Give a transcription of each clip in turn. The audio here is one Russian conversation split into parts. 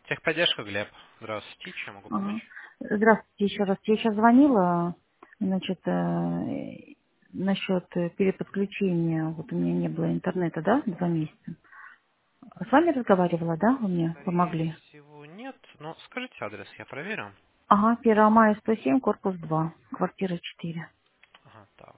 Техподдержка, Глеб. Здравствуйте, чем могу Ага. помочь? Здравствуйте еще раз. Я сейчас звонила, значит, насчет переподключения. Вот у меня не было интернета, да, 2 месяца. С вами разговаривала, да? Вы мне Скорее помогли. всего, нет. Но скажите адрес, я проверю. Ага, 1 мая 107, корпус 2, квартира 4. Ага, так.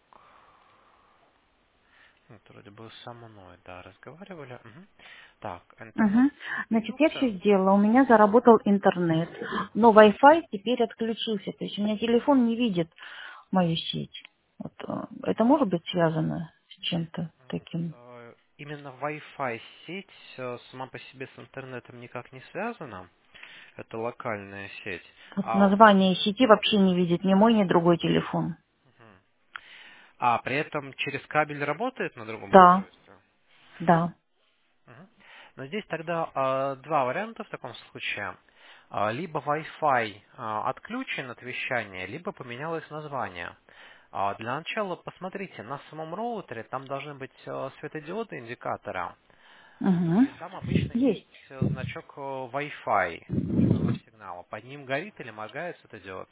Это вроде бы со мной, да, разговаривали. Мгм. Так, интернет Угу. Значит, я появился. все сделала, у меня заработал интернет, но Wi-Fi теперь отключился, то есть у меня телефон не видит мою сеть. Вот, это может быть связано с чем-то таким? Именно Wi-Fi сеть сама по себе с интернетом никак не связана. Это локальная сеть. Вот А, название сети вообще не видит ни мой, ни другой телефон. мгм. А при этом через кабель работает на другом Да, устройстве? да. Мгм. Но здесь тогда два варианта в таком случае. Либо Wi-Fi отключен от вещания, либо поменялось название. Для начала посмотрите на самом роутере, там должны быть светодиоды индикатора, Угу. и там обычно есть Есть. значок Wi-Fi цифрового сигнала. Под ним горит или моргает светодиод.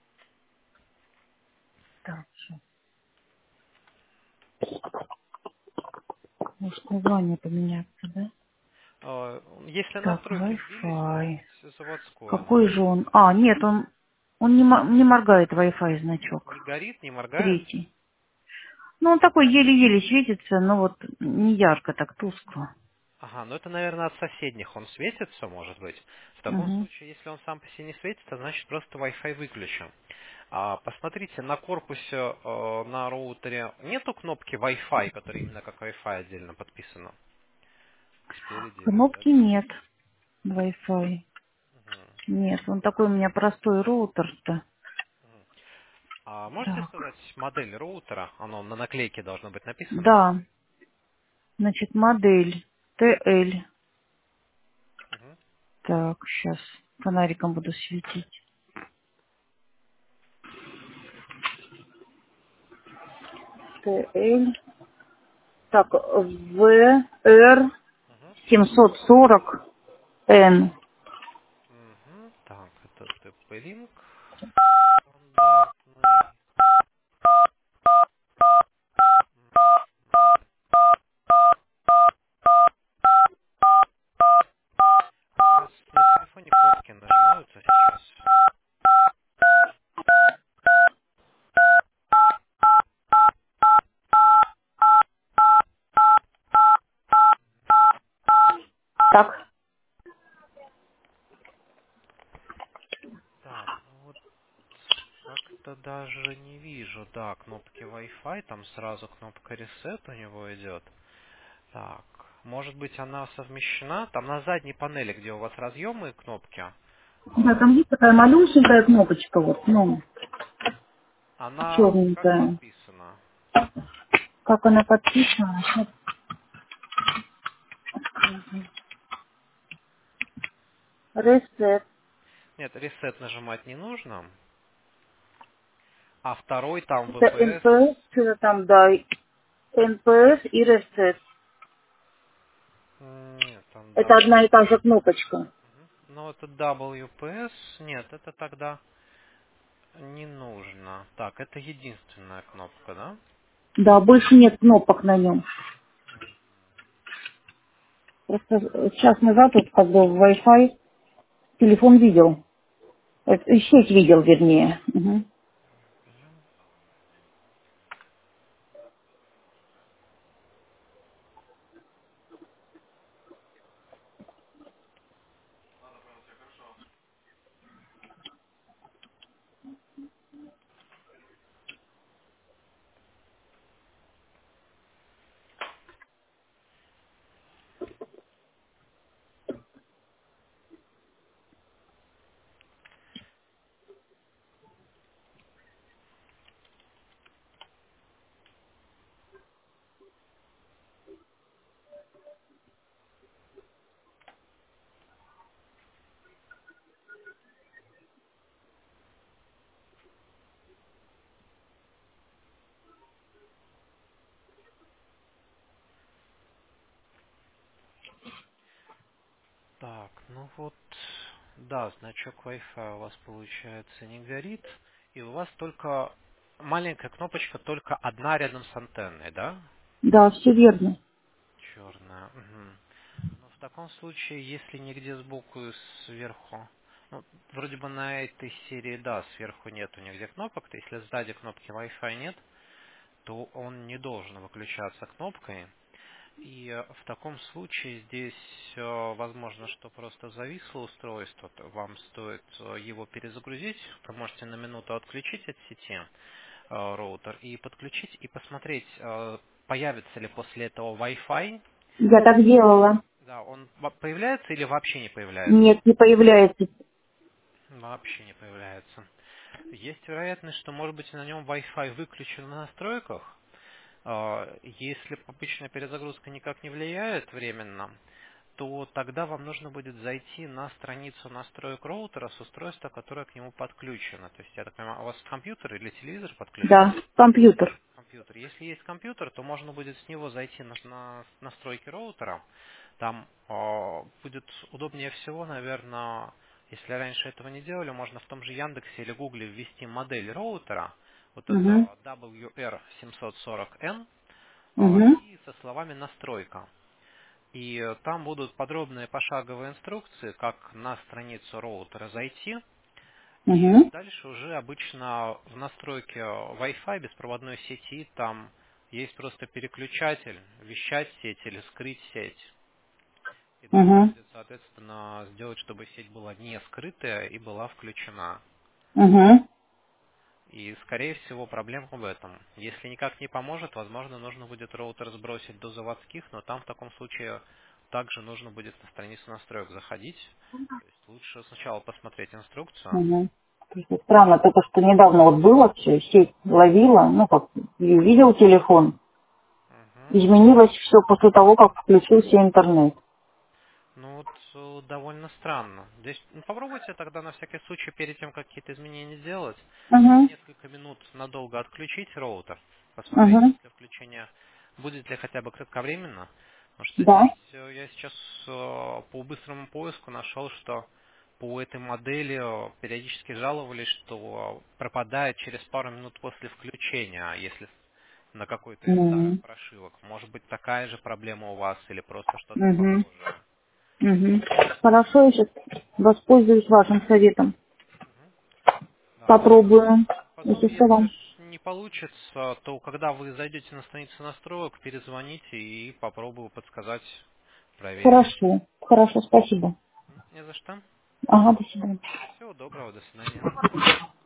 Так, щас. Может, название поменяться, да? Если Так, настройки ввели, Wi-Fi. выберите заводской. Какой же он? Нет, он не моргает Wi-Fi значок. Не горит, не моргает. Третий. Ну, он такой еле-еле светится, но вот не ярко, так тускло. Ага, ну это, наверное, от соседних он светится, может быть. В таком Угу. случае, если он сам по себе не светится, значит просто Wi-Fi выключен. Посмотрите, на корпусе на роутере нету кнопки Wi-Fi, которая именно как Wi-Fi отдельно подписана. Спереди или Кнопки сзади. нет. Wi-Fi. Мгм. Нет, он такой у меня простой роутер-то. А можете Так. сказать модель роутера? Оно на наклейке должно быть написано. Да, значит, модель TL. Мгм. Так, сейчас фонариком буду светить. TL. Так, VR Мгм. 740N. Мгм. Так, это TP-Link стандартный. У вас на телефоне кнопки нажимаются сейчас? Так, Так, ну вот как-то даже не вижу, да, кнопки Wi-Fi, там сразу кнопка Reset у него идет. Так, может быть она совмещена? Там на задней панели, где у вас разъемы и кнопки, да, э, там есть такая малюсенькая кнопочка, вот, ну, она как черненькая. подписана? Как она подписана? Щас скажу. Reset. Нет, Reset нажимать не нужно. А второй там Это VPS. NPS, что-то там, да, NPS и Reset. Нет, там Это W. одна и та же кнопочка. Ну, это WPS. Нет, это тогда не нужно. Так, это единственная кнопка, да? Да, больше нет кнопок на нем. Просто час назад вот как бы в Wi-Fi телефон видел. Сеть видел, вернее. Мгм. Так, ну вот, да, значок Wi-Fi у вас получается не горит, и у вас только маленькая кнопочка, только одна рядом с антенной, да? Да, все верно. Черная. Мгм. Ну, в таком случае, если нигде сбоку и сверху, ну, вроде бы на этой серии, да, сверху нету нигде кнопок, то если сзади кнопки Wi-Fi нет, то он не должен выключаться кнопкой. И в таком случае здесь возможно, что просто зависло устройство, то вам стоит его перезагрузить, вы можете на минуту отключить от сети роутер и подключить и посмотреть, появится ли после этого Wi-Fi. Я так делала. Да, он появляется или вообще не появляется? Нет, не появляется. Вообще не появляется. Есть вероятность, что может быть на нем Wi-Fi выключен в настройках. Если обычная перезагрузка никак не влияет временно, то тогда вам нужно будет зайти на страницу настроек роутера с устройства, которое к нему подключено. То есть, я так понимаю, у вас компьютер или телевизор подключен? Да, компьютер. Компьютер. Если есть компьютер, то можно будет с него зайти на настройки роутера. Там будет удобнее всего, наверное, если раньше этого не делали, можно в том же Яндексе или Гугле ввести модель роутера. Вот Угу. это WR740N Угу. и со словами «настройка». И там будут подробные пошаговые инструкции, как на страницу роутера зайти. И Угу. дальше уже обычно в настройке Wi-Fi беспроводной сети там есть просто переключатель, вещать сеть или скрыть сеть. И нужно Угу. будет, соответственно, сделать, чтобы сеть была не скрытая и была включена. Угу. И, скорее всего, проблема в этом. Если никак не поможет, возможно, нужно будет роутер сбросить до заводских, но там в таком случае также нужно будет на страницу настроек заходить. То есть лучше сначала посмотреть инструкцию. Угу. Странно, только что недавно вот было все, сеть ловила, ну как, и видел телефон. Мгм. Изменилось все после того, как включился интернет. Ну вот довольно странно. Здесь попробуйте тогда на всякий случай перед тем, как какие-то изменения делать, на Угу. несколько минут надолго отключить роутер, посмотреть, Угу. после включения будет ли хотя бы кратковременно. Потому что Да. здесь я сейчас по быстрому поиску нашел, что по этой модели периодически жаловались, что пропадает через пару минут после включения, если на какой-то из старых Угу. прошивок. Может быть, такая же проблема у вас или просто что-то Угу. похожее. Угу. Хорошо, я сейчас воспользуюсь вашим советом. Да, Попробую. потом, Если что, если вам. ж не получится, то когда вы зайдете на страницу настроек, перезвоните и попробую подсказать, проверить. Хорошо. Хорошо, спасибо. Не за что. Ага, до свидания. Всего доброго, до свидания.